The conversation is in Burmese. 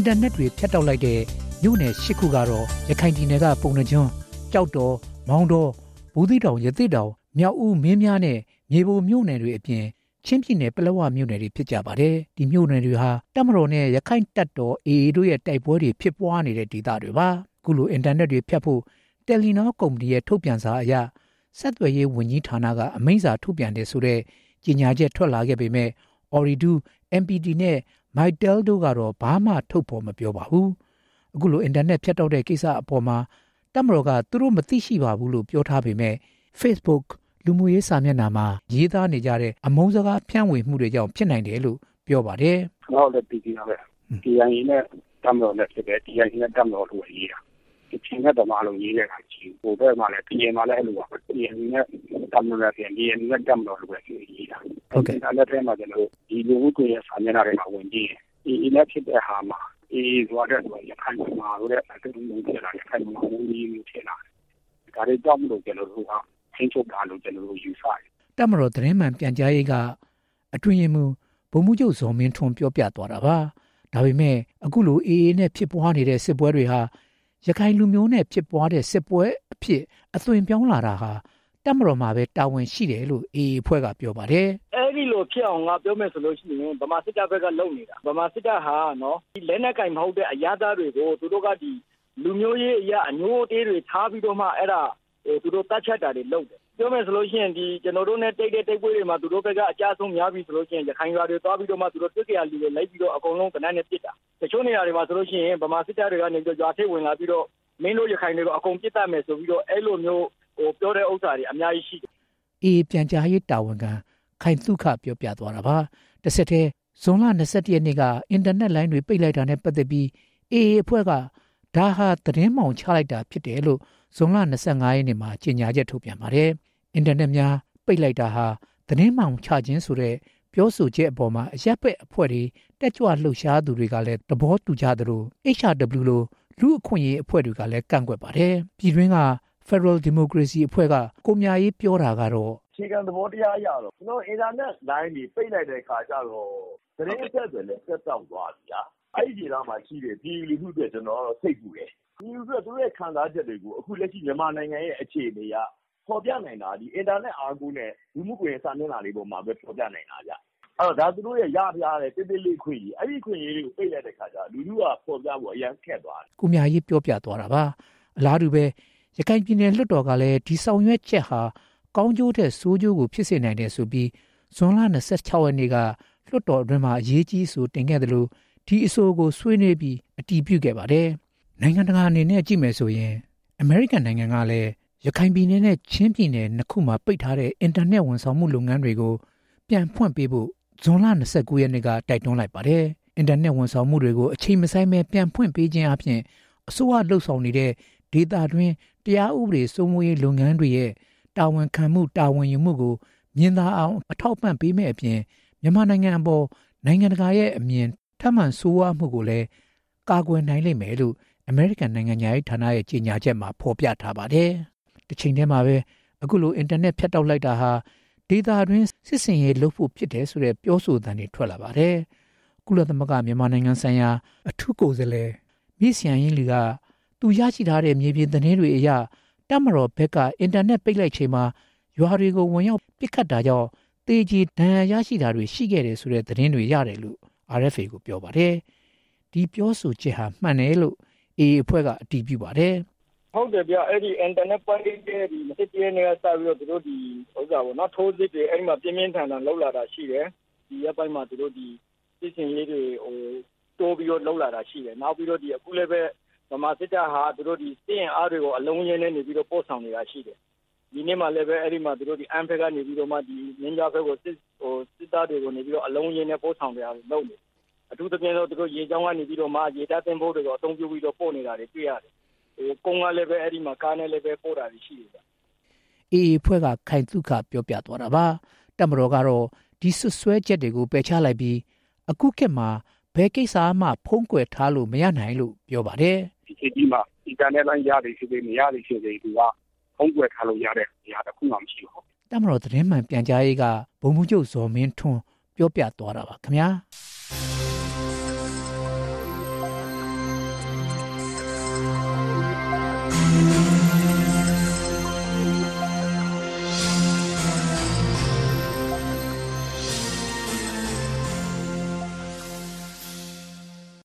င်တာနက်တွေဖြတ်တောက်လိုက်တဲ့မြို့နယ်၈ခုကတော့ရခိုင်ပြည်နယ်ကပုံနှကျွန်းကြောက်တော်မောင်းတော်ဘူးသီးတောင်ရသေ့တောင်မြောက်ဦးမင်းပြားနဲ့မြေပုံမြို့နယ်တွေအပြင်ချင်းပြည်နယ်ပလက်ဝမြို့နယ်တွေဖြစ်ကြပါတယ်ဒီမြို့နယ်တွေဟာတပ်မတော်နဲ့ရခိုင်တပ်တော် AA တို့ရဲ့တိုက်ပွဲတွေဖြစ်ပွားနေတဲ့ဒေသတွေပါအခုလိုအင်တာနက်တွေဖြတ်ဖို့တယ်လီနောကုမ္ပဏီရဲ့ထုတ်ပြန်စာအရဆက်သွယ်ရေးဝန်ကြီးဌာနကအမိန့်စာထုတ်ပြန်တယ်ဆိုတဲ့ကြေညာချက်ထွက်လာခဲ့ပေမဲ့ Ooredoo, MPT နဲ့ Mytel တို့ကတော့ဘာမှထုတ်ဖော်မပြောပါဘူးအခုလိုအင်တာနက်ဖြတ်တောက်တဲ့ကိစ္စအပေါ်မှာတပ်မတော်ကသူတို့မသိရှိပါဘူးလို့ပြောထားပေမဲ့ Facebook လူမှုရေးစာမျက်နှာမှာရေးသားနေကြတဲ့အမုန်းစကားဖြန့်ဝေမှုတွေကြောင့်ဖြစ်နိုင်တယ်လို့ပြောပါတယ်။ဟုတ်တယ်ပြည်ပါပဲ။ဒီရင်နဲ့တပ်မတော်နဲ့ဖြစ်တယ်ဒီရင်နဲ့တပ်မတော်လို့ရေးတာ။ဒီချင်းနဲ့တမလုံးရေးတဲ့အခါကြီးဟိုဘက်မှာလည်းပြည်မှာလည်းအဲ့လိုပါပဲ။ဒီရင်နဲ့တပ်မတော်နဲ့ပြည်ရင်နဲ့တပ်မတော်လို့ပဲရေးတာ။ဟုတ်ကဲ့။အဲ့ဒါလည်းကျွန်တော်ဒီလူမှုကွန်ရက်စာမျက်နှာတွေမှာဝင်ကြည့်ရင်ဒီနဲ့ဖြစ်တဲ့ဟာမှာဆိုတဲ့ရခိုင်မှာလို့တဲ့အတူတူဖြစ်လာရခိုင်မှာဝင်ပြီးဖြစ်လာတယ်။ဒါတွေကြောင့်မလို့ကျွန်တော်တို့ကချင်းချုပ်တာလို့ကျွန်တော်တို့ယူဆတယ်။တပ်မတော်သတင်းမှန်ပြန်ကြားရေးကအတွင်းရင်မူဗိုလ်မှူးချုပ်ဇော်မင်းထွန်းပြောပြသွားတာပါ။ဒါပေမဲ့အခုလို AA နဲ့ဖြစ်ပွားနေတဲ့စစ်ပွဲတွေဟာရခိုင်လူမျိုးနဲ့ဖြစ်ပွားတဲ့စစ်ပွဲအဖြစ်အသွင်ပြောင်းလာတာဟာတပ်မတော်မှာပဲတာဝန်ရှိတယ်လို့ AA အဖွဲ့ကပြောပါတယ်။အဲဒီလိုဖြစ်အောင်ငါပြောမယ်ဆိုလို့ရှိရင်ဗမာစစ်တပ်ဘက်ကလုပ်နေတာ။ဗမာစစ်တပ်ဟာနော်ဒီလက်နက်ကင်မဟုတ်တဲ့အရာသားတွေကိုသူတို့ကဒီလူမျိုးရေးအရာအညိုအတေးတွေထားပြီးတော့မှအဲ့ဒါသူတို့တတ်ချက်တာတွေလုပ်တယ်။ပြောမယ်ဆိုလို့ရှိရင်ဒီကျွန်တော်တို့နဲ့တိတ်တဲ့တိတ်ပွဲတွေမှာသူတို့ဘက်ကအကြဆုံးများပြီဆိုလို့ရှိရင်ရခိုင်ရွာတွေသွားပြီးတော့မှသူတို့တွေ့ကြရလူတွေလိုက်ပြီးတော့အကုန်လုံးကနန်းနဲ့ပစ်တာ။တချို့နေရာတွေမှာဆိုလို့ရှိရင်ဗမာစစ်တပ်တွေကနေပြီးတော့ရွာထိပ်ဝင်လာပြီးတော့မင်းတို့ရခိုင်တွေကိုအကုန်ပစ်တတ်မယ်ဆိုပြီးတော့အဲ့လိုမျိုးပြောတဲ့ဥစ္စာတွေအများကြီးရှိတယ်။အေးပြန်ကြားရေးတာဝန်ခံခိုင်သုခပြောပြသွားတာပါ။တစ်ဆက်တည်းဇွန်လ21ရက်နေ့ကအင်တာနက်လိုင်းတွေပိတ်လိုက်တာနဲ့ပတ်သက်ပြီးအေးအဖွဲ့ကဒါဟာသတင်းမှောင်ချလိုက်တာဖြစ်တယ်လို့ဇွန်လ25ရက်နေ့မှာကြေညာချက်ထုတ်ပြန်ပါတယ်။အင်တာနက်များပိတ်လိုက်တာဟာသတင်းမှောင်ချခြင်းဆိုတဲ့ပြောဆိုချက်အပေါ်မှာအရက်ဖက်အဖွဲ့တွေတက်ကြွလှုပ်ရှားသူတွေကလည်းသဘောတူကြသလို HRW လို့လူအခွင့်အရေးအဖွဲ့တွေကလည်းကန့်ကွက်ပါတယ်။ပြည်တွင်းက Federal Democracy အဖွဲ့ကကိုမြရေးပြောတာကတော့အခြေခံသဘောတရားအရတော့ကျွန်တော်အင်တာနက်လိုင်းတွေပိတ်လိုက်တဲ့အခါကျတော့သတင်းအချက်တွေလည်းဆက်တောက်သွားပြီလားအဲ့ဒီဒေသမှာရှိတဲ့ပြည်လူထုတွေကျွန်တော်တို့စိတ်ပူတယ်ပြည်လူထုတို့ရဲ့ခံစားချက်တွေကိုအခုလက်ရှိမြန်မာနိုင်ငံရဲ့အခြေအနေကပေါ်ပြနိုင်တာဒီအင်တာနက်အားကိုးနဲ့လူမှုကွန်ရက်စာမျက်နှာတွေပေါ်မှာပဲပေါ်ပြနိုင်တာကြအဲ့တော့ဒါသူတို့ရဲ့ရပြားတဲ့တိတိလေးခွင့်ကြီးအဲ့ဒီခွင့်ကြီးတွေကိုပိတ်လိုက်တဲ့အခါကျလူထုကပေါ်ပြဖို့အရန်ခက်သွားတယ်ကိုမြရေးပြောပြသွားတာပါအလားတူပဲရခိုင်ပြည်နယ်လွှတ်တော်ကလည်းဒီဆောင်ရွက်ချက်ဟာကောင်းကျိုးတဲ့ဆိုးကျိုးကိုဖြစ်စေနိုင်တယ်ဆိုပြီးဇွန်လ26ရက်နေ့ကလွှတ်တော်အတွင်းမှာအရေးကြီးဆိုတင်ခဲ့တယ်လို့ဒီအဆိုကိုဆွေးနွေးပြီးအတည်ပြုခဲ့ပါတယ်။နိုင်ငံတကာအနေနဲ့ကြည့်မယ်ဆိုရင်အမေရိကန်နိုင်ငံကလည်းရခိုင်ပြည်နယ်နဲ့ချင်းပြည်နယ်နှစ်ခုမှာပိတ်ထားတဲ့အင်တာနက်ဝန်ဆောင်မှုလုပ်ငန်းတွေကိုပြန်ဖွင့်ပေးဖို့ဇွန်လ29ရက်နေ့ကတိုက်တွန်းလိုက်ပါတယ်။အင်တာနက်ဝန်ဆောင်မှုတွေကိုအချိန်မဆိုင်ပဲပြန်ဖွင့်ပေးခြင်းအပြင်အစိုးရလှုပ်ဆောင်နေတဲ့ဒေသတွင်းတရားဥပဒေစိုးမိုးရေးလုပ်ငန်းတွေရဲ့တာဝန်ခံမှုတာဝန်ယူမှုကိုမြင်သာအောင်အထောက်ပံ့ပေးမဲ့အပြင်မြန်မာနိုင်ငံအပေါ်နိုင်ငံတကာရဲ့အမြင်ထပ်မံဆိုးဝါးမှုကိုလည်းကာကွယ်နိုင်လိမ့်မယ်လို့အမေရိကန်နိုင်ငံရေးဌာနရဲ့ကြေညာချက်မှာဖော်ပြထားပါတယ်။တစ်ချိန်တည်းမှာပဲအခုလိုအင်တာနက်ဖြတ်တောက်လိုက်တာဟာဒေသတွင်းစစ်စင်ရေးလုပ်ဖို့ဖြစ်တယ်ဆိုတဲ့ပြောဆိုသံတွေထွက်လာပါတယ်။ကုလသမဂ္ဂမြန်မာနိုင်ငံဆိုင်ရာအထူးကိုယ်စားလှယ်မြစ်ဆန်ရင်လီကသူရရှိထားတဲ့မြေပြင်သတင်းတွေအရတပ်မတော်ဘက်ကအင်တာနက်ပိတ်လိုက်ချိန်မှာရွာတွေကိုဝင်ရောက်ပစ်ခတ်တာကြောင့်တေဂျီဒဏ်ရာရရှိတာတွေရှိခဲ့တယ်ဆိုတဲ့သတင်းတွေရတယ်လို့ RFA ကိုပြောပါတယ်။ဒီပြောဆိုချက်ဟာမှန်တယ်လို့ AA အဖွဲ့ကအတည်ပြုပါတယ်။ဟုတ်တယ်ဗျအဲ့ဒီအင်တာနက်ပိတ်တဲ့ဒီမစစ်ပြေးနေစပြီးတော့သူတို့ဒီဥစ္စာပေါ့နော်ထိုးစစ်တွေအဲ့မှာပြင်းပြင်းထန်ထန်လှုပ်လာတာရှိတယ်။ဒီရက်ပိုင်းမှာသူတို့ဒီစစ်စင်ရေးတွေတိုးပြီးတော့လှုပ်လာတာရှိတယ်။နောက်ပြီးတော့ဒီအခုလည်းပဲဗမာစစ်တပ်ဟာသူတို့ဒီစစ်ရင်အားတွေကိုအလုံးရင်းနဲ့နေပြီးတော့ပို့ဆောင်နေတာရှိတယ်။ဒီနေ့မှလည်းပဲအဲ့ဒီမှာသူတို့ဒီအန်ဖက်ကနေပြီးတော့မှဒီမင်းကြားဘက်ကိုစစ်သားတွေကိုနေပြီးတော့အလုံးရင်းနဲ့ပို့ဆောင်နေတာလုပ်နေအထူးသဖြင့်တော့သူတို့ရေချောင်းကနေပြီးတော့မှရေတပ်တင်ဖို့တွေကိုအသုံးပြုပြီးတော့ပို့နေတာတွေတွေ့ရတယ်။ကုန်းကလည်းပဲအဲ့ဒီမှာကားနဲ့လည်းပဲပို့တာရှိတယ်ဗျ။ AA ဖွဲ့ကခိုင်သုခပြောပြသွားတာပါ။တပ်မတော်ကတော့ဒီဆွဆွဲချက်တွေကိုပယ်ချလိုက်ပြီးအခုခေတ်မှာဘယ်ကိစ္စမှဖုံးကွယ်ထားလို့မရနိုင်လို့ပြောပါတယ်။ဒီခေတ်ကြီးမှာအင်တာနက်လိုင်းရတယ်ဖြစ်ဖြစ်မရသေးဖြစ်သေးသူကဖုံးကွယ်ထားလို့ရတဲ့နေရာတစ်ခုမှမရှိဘူး။တပ်မတော်သတင်းမှန်ပြန်ကြားရေးကဗိုလ်မှူးချုပ်ဇော်မင်းထွန်းပြောပြသွားတာပါခင်ဗျာ။